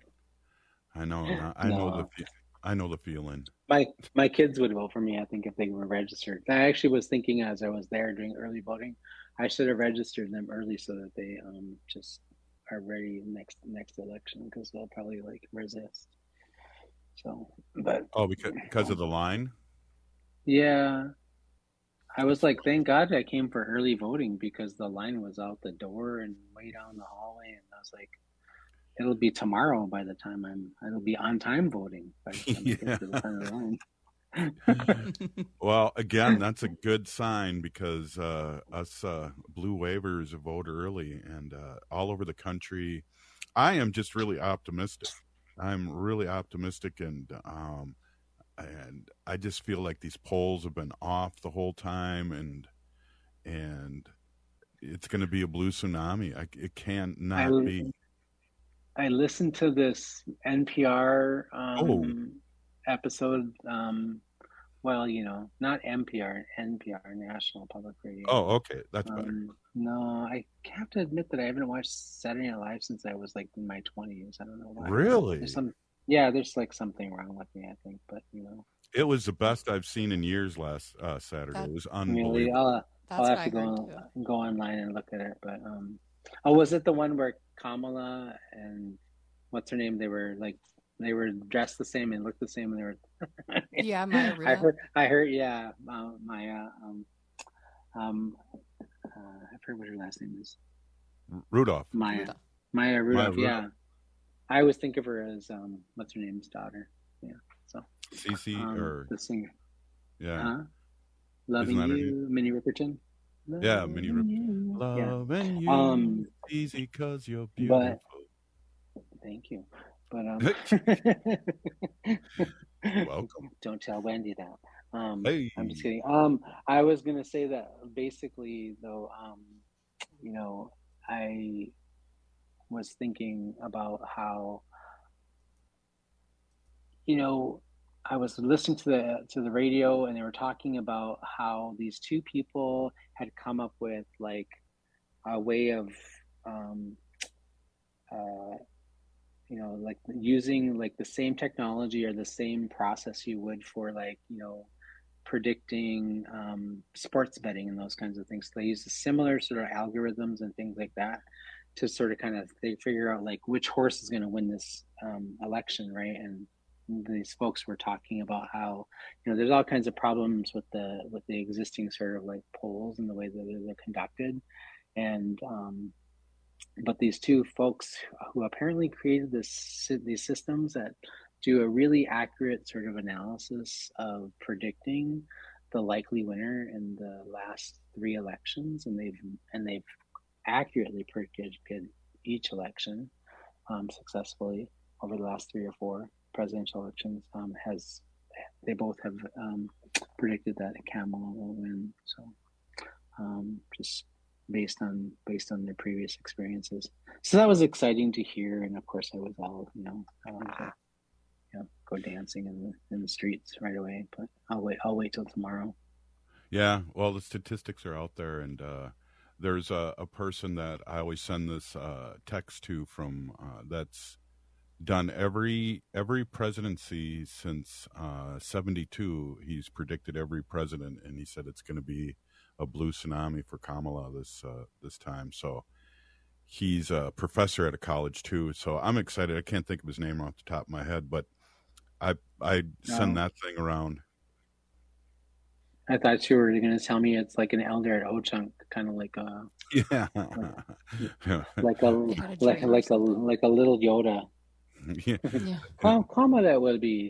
I know. I know No. the fe- I know the feeling. My my kids would vote for me, I think, if they were registered. I actually was thinking as I was there doing early voting, I should have registered them early so that they um just are ready next next election, because they'll probably like resist. So, but Oh, because because of the line? yeah, I was like, thank God I came for early voting, because the line was out the door and way down the hallway, and I was like, it'll be tomorrow by the time I'm. It'll be on time voting by the time I get to the front of the line. Well, again, that's a good sign, because uh, us uh, blue waivers vote early, and uh, all over the country. I am just really optimistic. I'm really optimistic, and um, and I just feel like these polls have been off the whole time, and and it's going to be a blue tsunami. I, it can't not I- be. I listened to this N P R um, Oh. episode. Um, well, you know, not N P R, N P R, National Public Radio. Oh, okay, that's better. Um, no, I have to admit that I haven't watched Saturday Night Live since I was like in my twenties. I don't know why. Really? There's some, yeah, there's like something wrong with me, I think. But you know, It was the best I've seen in years last uh, Saturday. It was really, unbelievable. I'll, I'll That's have what to I go heard, go online and look at it. But um, oh, was it the one where Kamala and what's her name? They were like they were dressed the same and looked the same, and they were. Yeah, Maya I Rudolph. heard. I heard. Yeah, uh, Maya. Um, um, uh, I forget what her last name is. Rudolph. Maya. Rudolph. Maya Rudolph. Rudolph. Yeah, I always think of her as um, what's her name's daughter. Yeah. So. Cece Um, or the singer. yeah, Huh? Loving that her you, Minnie Riperton. yeah, Minnie Rip. you. Yeah. Loving you, Um, easy 'cause you're but beautiful. thank you. But um, Welcome. don't tell Wendy that. Um, Hey. I'm just kidding. Um, I was gonna say that basically, though. Um, you know, I was thinking about how, you know, I was listening to the to the radio, and they were talking about how these two people had come up with like a way of, um, uh, you know, like using like the same technology or the same process you would for like, you know, predicting um, sports betting and those kinds of things. So they use a similar sort of algorithms and things like that to sort of kind of they figure out like which horse is going to win this um, election, right? And these folks were talking about how, you know, there's all kinds of problems with the with the existing sort of like polls and the way that they're conducted, and um, but these two folks who apparently created this these systems that do a really accurate sort of analysis of predicting the likely winner in the last three elections, and they've and they've accurately predicted each election um, successfully over the last three or four presidential elections. Um, has they both have um, predicted that Kamala will win? So um, just based on based on their previous experiences. So that was exciting to hear, and of course I was all you know, I wanted to, know, go dancing in the in the streets right away. But I'll wait. I'll wait till tomorrow. Yeah, well, the statistics are out there, and uh, there's a, a person that I always send this uh, text to from uh, that's done every every presidency since uh, seventy-two. He's predicted every president, and he said it's going to be a blue tsunami for Kamala this uh, this time. So he's a professor at a college too. So I'm excited. I can't think of his name off the top of my head, but I I send No. that thing around. I thought you were going to tell me it's like an elder at Ho-Chunk, kind of like a Yeah. like a like like a like a little Yoda. Yeah. Yeah. How Kamala that would be.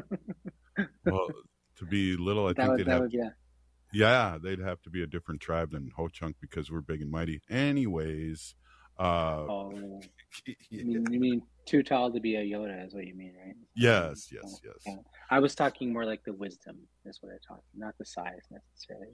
Well, to be little, I That think would- they'd that have would- to, yeah. yeah, they'd have to be a different tribe than Ho-Chunk because we're big and mighty. Anyways, uh, Oh, you mean, you mean too tall to be a Yoda is what you mean, right? yes, yes, yes. Yeah. I was talking more like the wisdom is what I talked, not the size necessarily.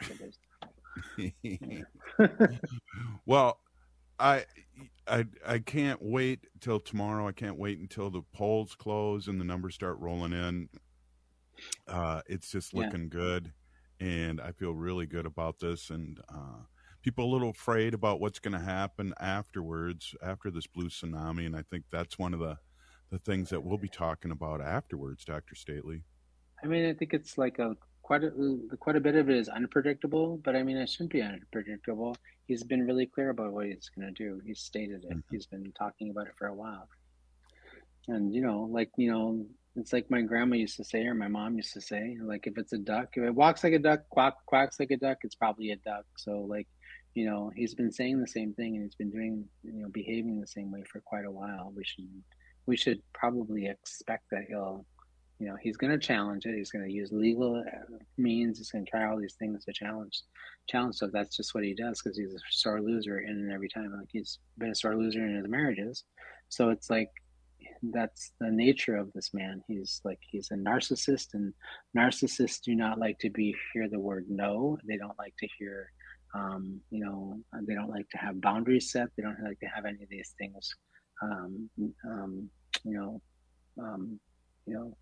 Yeah, the wisdom. Well, I, I, I can't wait till tomorrow. I can't wait until the polls close and the numbers start rolling in. Uh, it's just Yeah. looking good, and I feel really good about this. And uh, people a little afraid about what's going to happen afterwards, after this blue tsunami. And I think that's one of the, the things that we'll be talking about afterwards, Doctor Stately. I mean, I think it's like a quite a quite a bit of it is unpredictable, but I mean, it shouldn't be unpredictable. He's been really clear about what he's going to do. He's stated it. He's been talking about it for a while. And you know, like you know, it's like my grandma used to say, or my mom used to say, like if it's a duck, if it walks like a duck, quack, quacks like a duck, it's probably a duck. So like, you know, he's been saying the same thing, and he's been doing, you know, behaving the same way for quite a while. We should, we should probably expect that he'll, you know, he's going to challenge it. He's going to use legal means. He's going to try all these things to challenge, challenge stuff. That's just what he does because he's a sore loser in and every time. Like he's been a sore loser in his marriages, so it's like that's the nature of this man. He's like he's a narcissist, and narcissists do not like to be hear the word no. They don't like to hear, um, you know, they don't like to have boundaries set. They don't like to have any of these things, um, um, you know, um, you know.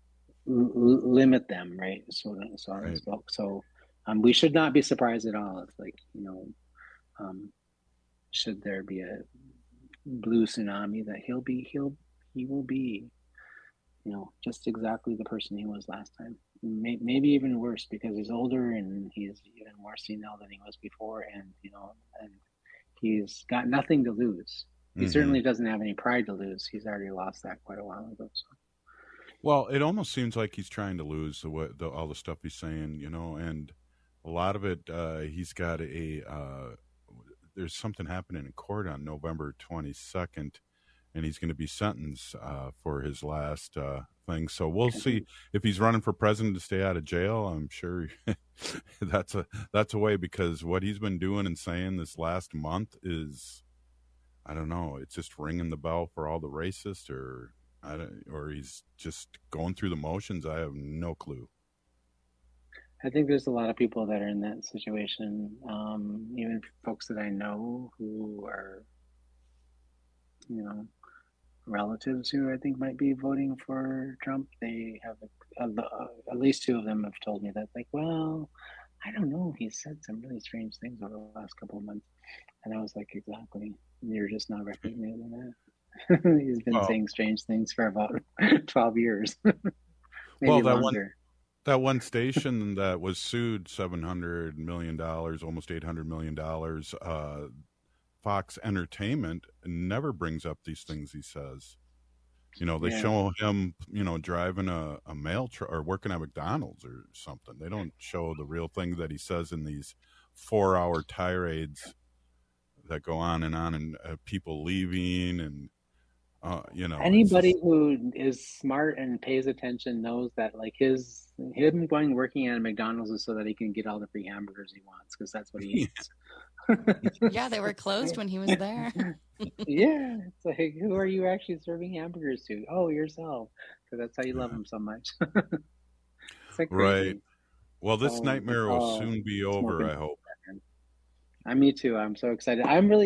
L- limit them, right? So, so on and so forth. So, um, we should not be surprised at all. It's like you know, um, should there be a blue tsunami, that he'll be, he'll, he will be, you know, just exactly the person he was last time. May- maybe even worse because he's older and he's even more senile than he was before, and you know, and he's got nothing to lose. He Mhm. certainly doesn't have any pride to lose. He's already lost that quite a while ago. So. Well, it almost seems like he's trying to lose the, what- the all the stuff he's saying, you know, and a lot of it, uh, he's got a, uh, there's something happening in court on November twenty-second, and he's going to be sentenced uh, for his last uh, thing. So we'll see if he's running for president to stay out of jail. I'm sure that's a that's a way, because what he's been doing and saying this last month is, I don't know, it's just ringing the bell for all the racists, or I don't, or he's just going through the motions. I have no clue. I think there's a lot of people that are in that situation, um, even folks that I know who are, you know, relatives who I think might be voting for Trump. They have, a, a, at least two of them have told me that, like, well, I don't know. He said some really strange things over the last couple of months. And I was like, exactly. You're just not recognizing that. He's been Well- saying strange things for about twelve years. Maybe well, that longer. one that one station that was sued seven hundred million dollars, almost eight hundred million dollars, uh, Fox Entertainment, never brings up these things he says. You know, they Yeah. show him, you know, driving a, a mail truck or working at McDonald's or something. They don't show the real thing that he says in these four-hour tirades that go on and on, and uh, people leaving, and uh, you know, it's Anybody just- who is smart and pays attention knows that, like, his him going working at McDonald's is so that he can get all the free hamburgers he wants, because that's what he eats. Yeah, they were closed when he was there. Yeah, it's like, who are you actually serving hamburgers to? Oh, yourself, because that's how you love him so much. It's like crazy. Right. Well, this Oh, nightmare will oh, soon be it's over, smoking I hope. Uh, me too. I'm so excited. I'm really,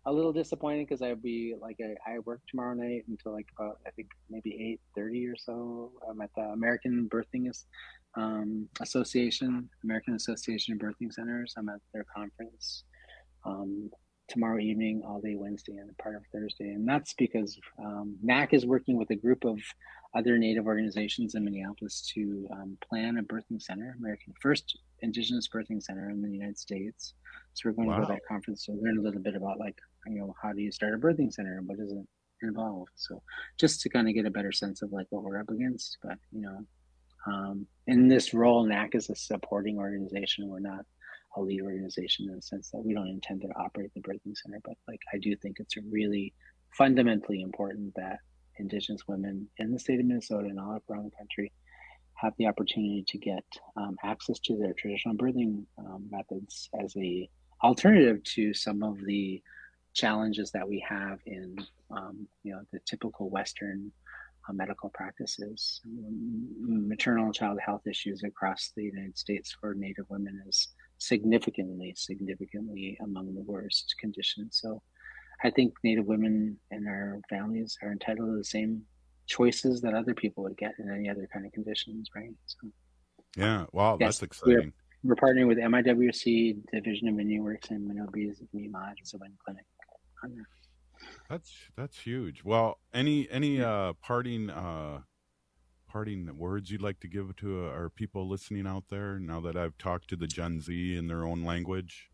a little disappointed because I'd be like, I, I work tomorrow night until like about, I think maybe eight thirty or so. I'm at the American Birthing um, Association, American Association of Birthing Centers. I'm at their conference um, tomorrow evening, all day Wednesday and part of Thursday. And that's because um, N A C is working with a group of other Native organizations in Minneapolis to um, plan a birthing center, American first Indigenous birthing center in the United States. So we're going wow. to go to that conference to learn a little bit about, like, you know, how do you start a birthing center and what does it involve? So just to kind of get a better sense of like what we're up against. But, you know, um, in this role, N A C is a supporting organization. We're not a lead organization in the sense that we don't intend to operate the birthing center. But like, I do think it's really fundamentally important that Indigenous women in the state of Minnesota and all around the country have the opportunity to get um, access to their traditional birthing um, methods as a alternative to some of the challenges that we have in um, you know, the typical Western uh, medical practices. Um, maternal and child health issues across the United States for Native women is significantly, significantly among the worst conditions. So I think Native women and our families are entitled to the same choices that other people would get in any other kind of conditions, right? So, yeah, wow, yes, that's exciting. We're, we're partnering with M I W C, Division of Indian Works, and Minobi's Mi'maj Zawin Clinic. That's that's huge. Well, any any uh, parting uh, parting words you'd like to give to uh, our people listening out there now that I've talked to the Gen Z in their own language?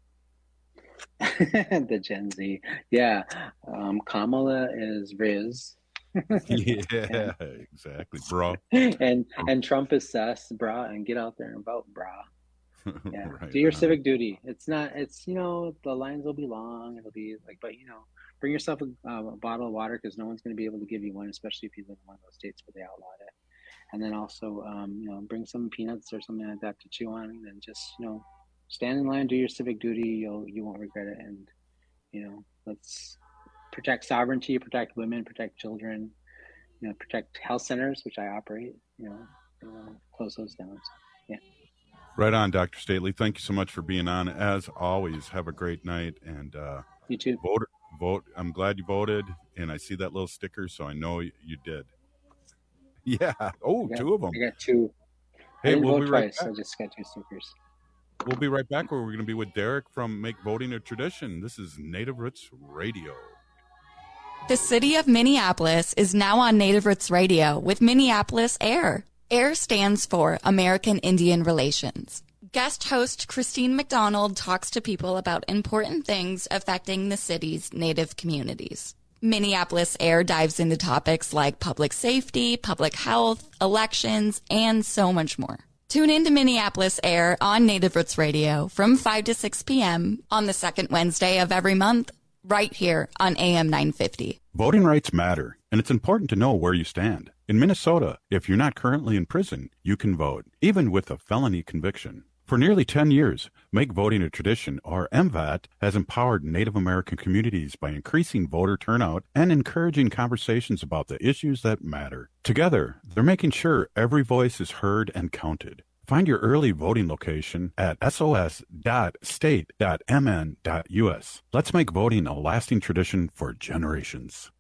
The Gen Z, yeah. Um, Kamala is Riz. Yeah, exactly, bro. And and Trump is Sess, brah, and get out there and vote, brah. Yeah, right, do your right. civic duty. It's not. It's you know the lines will be long. It'll be like, but you know, bring yourself a, uh, a bottle of water because no one's going to be able to give you one, especially if you live in one of those states where they outlawed it. And then also, um, you know, bring some peanuts or something like that to chew on, and then just you know. Stand in line, do your civic duty. You'll you won't regret it. And you know, let's protect sovereignty, protect women, protect children. You know, protect health centers, which I operate. You know, you know close those down. So, yeah. Right on, Doctor Stately. Thank you so much for being on. As always, have a great night. And uh, you too. Vote, vote. I'm glad you voted, and I see that little sticker, so I know you did. Yeah. Oh, got, two of them. I got two. Hey, I didn't we'll vote be right twice. back. I just got two stickers. We'll be right back where we're going to be with Derek from Make Voting a Tradition. This is Native Roots Radio. The city of Minneapolis is now on Native Roots Radio with Minneapolis AIR. AIR stands for American Indian Relations. Guest host Christine McDonald talks to people about important things affecting the city's Native communities. Minneapolis AIR dives into topics like public safety, public health, elections, and so much more. Tune in to Minneapolis AIR on Native Roots Radio from five to six p.m. on the second Wednesday of every month, right here on A M nine fifty. Voting rights matter, and it's important to know where you stand. In Minnesota, if you're not currently in prison, you can vote, even with a felony conviction. For nearly ten years, Make Voting a Tradition, or M V A T, has empowered Native American communities by increasing voter turnout and encouraging conversations about the issues that matter. Together, they're making sure every voice is heard and counted. Find your early voting location at s o s dot state dot m n dot u s. Let's make voting a lasting tradition for generations.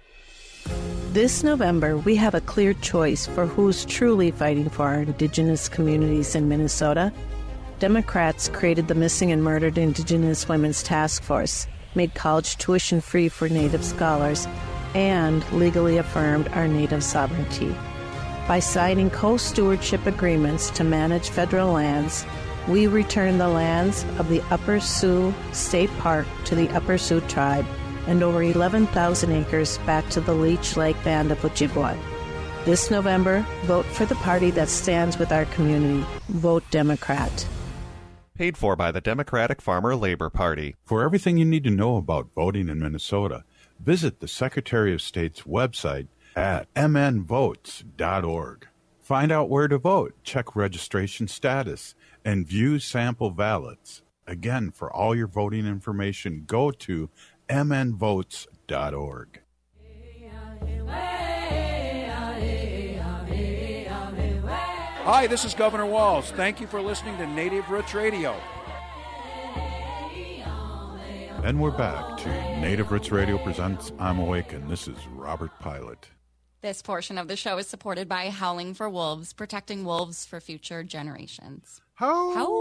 This November, we have a clear choice for who's truly fighting for our Indigenous communities in Minnesota. Democrats created the Missing and Murdered Indigenous Women's Task Force, made college tuition free for Native scholars, and legally affirmed our Native sovereignty. By signing co-stewardship agreements to manage federal lands, we return the lands of the Upper Sioux State Park to the Upper Sioux Tribe and over eleven thousand acres back to the Leech Lake Band of Ojibwa. This November, vote for the party that stands with our community. Vote Democrat. Paid for by the Democratic Farmer Labor Party. For everything you need to know about voting in Minnesota, visit the Secretary of State's website at m n votes dot org. Find out where to vote, check registration status, and view sample ballots. Again, for all your voting information, go to m n votes dot org. Hi, this is Governor Walz. Thank you for listening to Native Roots Radio. And we're back to Native Roots Radio presents I'm Awake, and this is Robert Pilot. This portion of the show is supported by Howling for Wolves, protecting wolves for future generations. How? How?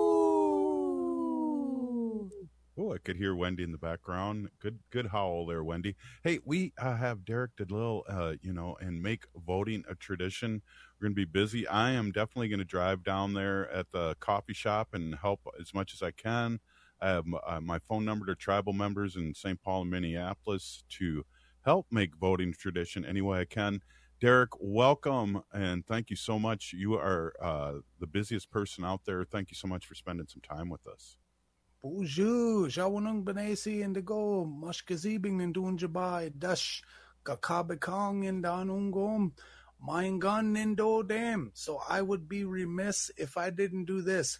Oh, I could hear Wendy in the background. Good, good howl there, Wendy. Hey, we uh, have Derek DeLille, uh, you know, and make voting a tradition. We're going to be busy. I am definitely going to drive down there at the coffee shop and help as much as I can. I have uh, my phone number to tribal members in Saint Paul and Minneapolis to help make voting tradition any way I can. Derek, welcome, and thank you so much. You are uh, the busiest person out there. Thank you so much for spending some time with us. Bonjour, Jawanung Benesi Indigo, Mashkazibing and Dunjabai, Dash, Kakabekong and Danungom, Maingan Nindo Dam. So I would be remiss if I didn't do this.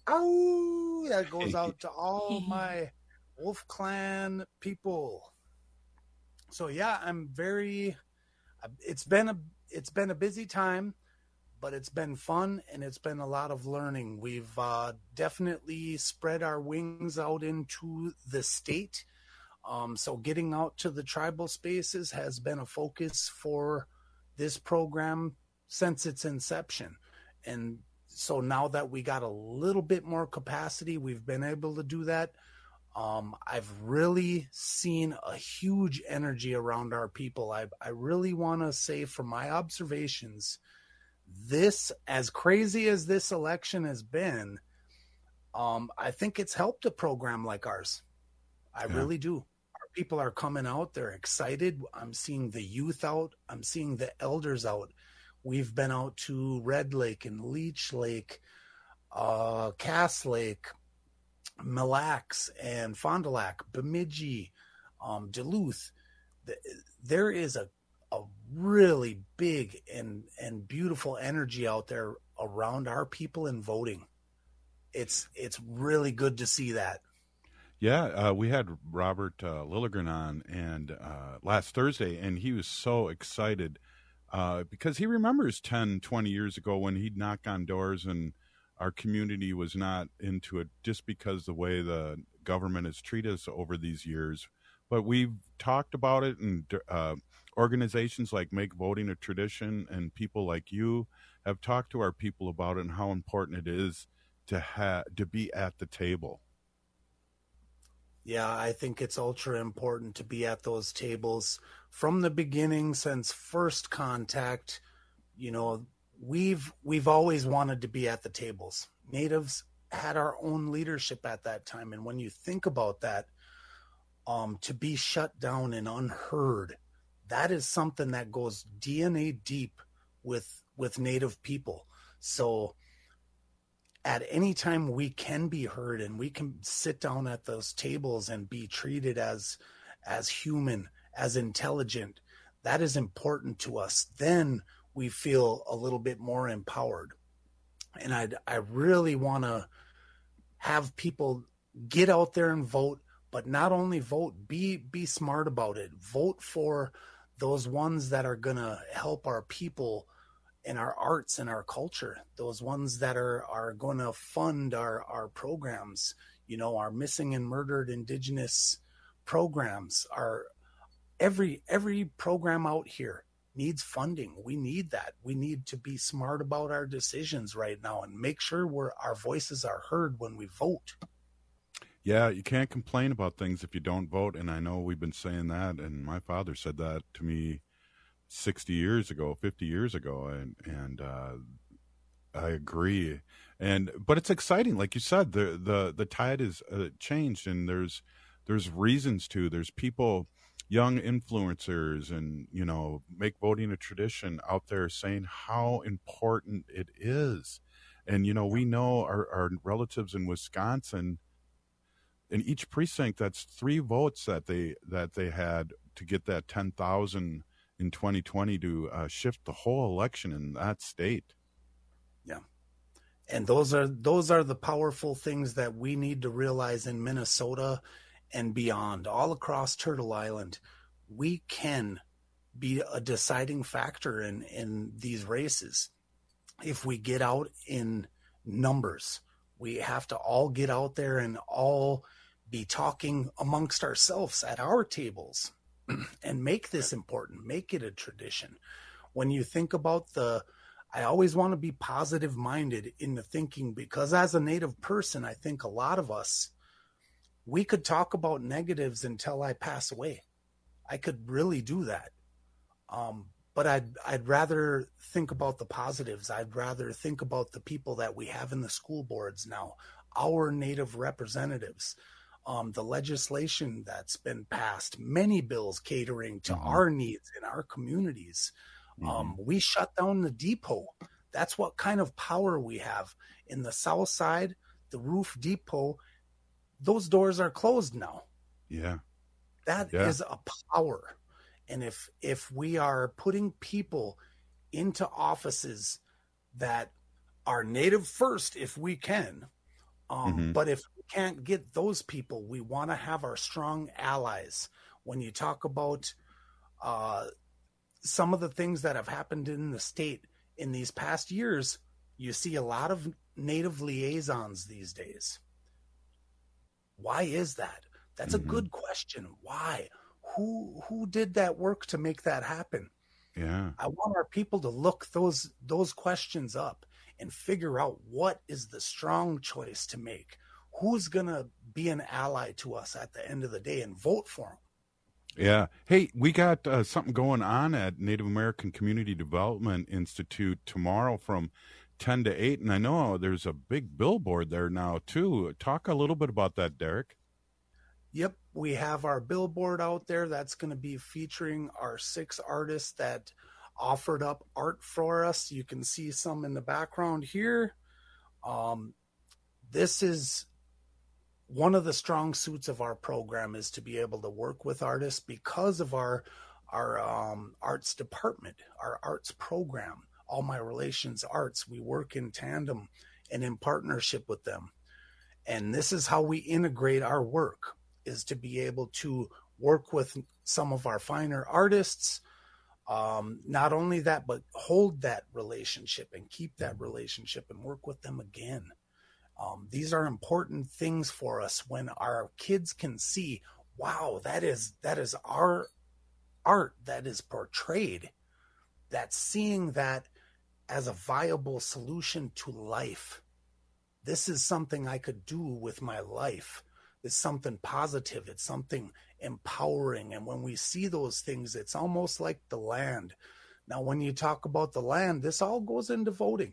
Ow! That goes out to all my Wolf Clan people. So yeah, I'm very. It's been a it's been a busy time, but it's been fun and it's been a lot of learning. We've uh, definitely spread our wings out into the state. Um, so getting out to the tribal spaces has been a focus for this program since its inception, and so now that we got a little bit more capacity, we've been able to do that. Um, I've really seen a huge energy around our people. I, I really want to say from my observations, this, as crazy as this election has been, um, I think it's helped a program like ours. I yeah. really do. Our people are coming out. They're excited. I'm seeing the youth out. I'm seeing the elders out. We've been out to Red Lake and Leech Lake, uh, Cass Lake, Mille Lacs and Fond du Lac, Bemidji, um, Duluth. There is a, a really big and, and beautiful energy out there around our people in voting. It's it's really good to see that. Yeah, uh, we had Robert uh, Lilligren on and uh, last Thursday, and he was so excited uh, because he remembers ten, twenty years ago when he'd knock on doors and our community was not into it just because the way the government has treated us over these years. But we've talked about it, and uh, organizations like Make Voting a Tradition and people like you have talked to our people about it and how important it is to ha- to be at the table. Yeah, I think it's ultra important to be at those tables from the beginning. Since first contact, you know, we've we've always wanted to be at the tables. Natives had our own leadership at that time, and when you think about that, um, to be shut down and unheard, that is something that goes D N A deep with with Native people. So at any time we can be heard and we can sit down at those tables and be treated as as human, as intelligent, that is important to us. Then we feel a little bit more empowered. And I I really want to have people get out there and vote, but not only vote, be be smart about it. Vote for those ones that are going to help our people and our arts and our culture, those ones that are, are going to fund our, our programs, you know, our missing and murdered Indigenous programs. Our every every program out here needs funding. We need that. We need to be smart about our decisions right now and make sure we're, our voices are heard when we vote. Yeah, you can't complain about things if you don't vote, and I know we've been saying that, and my father said that to me sixty years ago, fifty years ago, and and uh, I agree. And but it's exciting, like you said, the the the tide is uh, changed, and there's there's reasons to. There's people, young influencers, and you know, Make Voting a Tradition out there saying how important it is. And you know, we know our, our relatives in Wisconsin. In each precinct, that's three votes that they that they had to get that ten thousand in twenty twenty to uh, shift the whole election in that state. Yeah. And those are those are the powerful things that we need to realize in Minnesota and beyond, all across Turtle Island. We can be a deciding factor in, in these races if we get out in numbers. We have to all get out there and all be talking amongst ourselves at our tables and make this important, make it a tradition. When you think about the, I always want to be positive minded in the thinking, because as a Native person, I think a lot of us, we could talk about negatives until I pass away. I could really do that. Um, but I'd, I'd rather think about the positives. I'd rather think about the people that we have in the school boards now, our Native representatives, um, the legislation that's been passed, many bills catering to mm-hmm. our needs in our communities. Mm-hmm. Um, we shut down the depot. That's what kind of power we have. In the south side, the Roof Depot, those doors are closed now. Yeah. That yeah. is a power. And if if we are putting people into offices that are Native first, if we can, um, mm-hmm. but if we can't get those people, we want to have our strong allies. When you talk about uh, some of the things that have happened in the state in these past years, you see a lot of Native liaisons these days. Why is that? That's mm-hmm. a good question. Why? Who who did that work to make that happen? Yeah. I want our people to look those those questions up and figure out what is the strong choice to make. Who's going to be an ally to us at the end of the day, and vote for them. Yeah. Hey, we got uh, something going on at Native American Community Development Institute tomorrow from ten to eight, and I know there's a big billboard there now too. Talk a little bit about that, Derek. Yep, we have our billboard out there that's going to be featuring our six artists that offered up art for us. You can see some in the background here. Um, this is one of the strong suits of our program, is to be able to work with artists because of our our um, arts department, our arts program, All My Relations Arts. We work in tandem and in partnership with them. And this is how we integrate our work, is to be able to work with some of our finer artists. Um, not only that, but hold that relationship and keep that relationship and work with them again. Um, these are important things for us when our kids can see, wow, that is, that is our art that is portrayed, that seeing that as a viable solution to life. This is something I could do with my life. It's something positive. It's something empowering. And when we see those things, it's almost like the land. Now, when you talk about the land, this all goes into voting.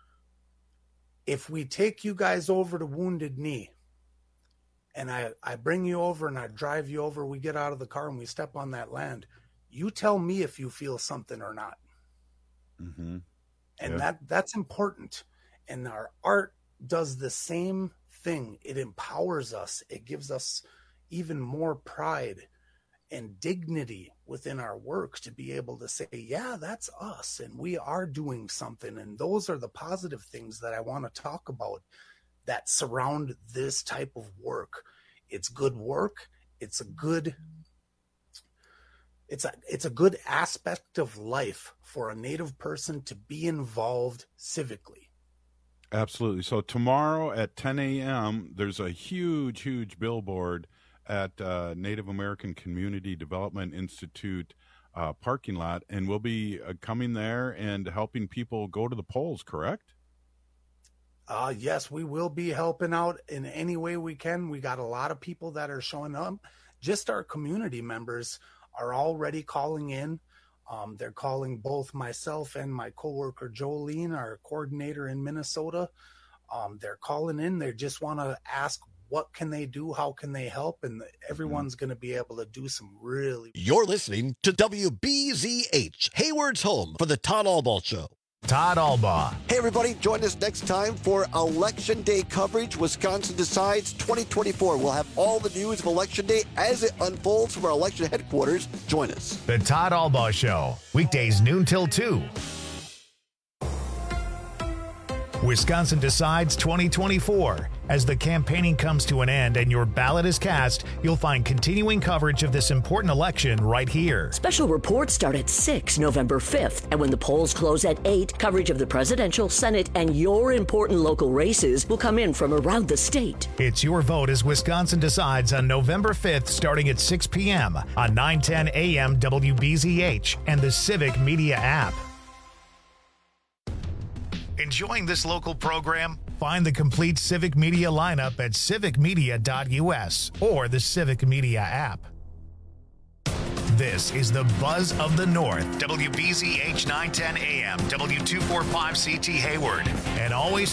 If we take you guys over to Wounded Knee, and I, I bring you over and I drive you over, we get out of the car and we step on that land, you tell me if you feel something or not. Mm-hmm. And yeah. that that's important. And our art does the same thing. It empowers us. It gives us even more pride and dignity within our work to be able to say, yeah, that's us, and we are doing something. And those are the positive things that I want to talk about that surround this type of work. It's good work. It's a good it's a it's a good aspect of life for a Native person to be involved civically. Absolutely. So tomorrow at ten a.m., there's a huge, huge billboard at uh, Native American Community Development Institute uh, parking lot, and we'll be uh, coming there and helping people go to the polls, correct? Uh, yes, we will be helping out in any way we can. We got a lot of people that are showing up. Just our community members are already calling in. Um, they're calling both myself and my coworker Jolene, our coordinator in Minnesota. Um, they're calling in. They just want to ask, what can they do? How can they help? And everyone's going to be able to do some really. You're listening to W B Z H, Hayward's home for the Todd Albaugh Show. Todd Albaugh. Hey, everybody, join us next time for Election Day coverage. Wisconsin Decides twenty twenty-four. We'll have all the news of Election Day as it unfolds from our election headquarters. Join us. The Todd Albaugh Show, weekdays noon till two. Wisconsin Decides twenty twenty-four. As the campaigning comes to an end and your ballot is cast, you'll find continuing coverage of this important election right here. Special reports start at six November fifth, and when the polls close at eight, coverage of the presidential, Senate, and your important local races will come in from around the state. It's your vote as Wisconsin decides on November fifth, starting at six p.m. on nine ten A M W B Z H and the Civic Media app. Enjoying this local program? Find the complete Civic Media lineup at civic media dot u s or the Civic Media app. This is the Buzz of the North, W B Z H nine ten A M, W two forty-five C T Hayward, and always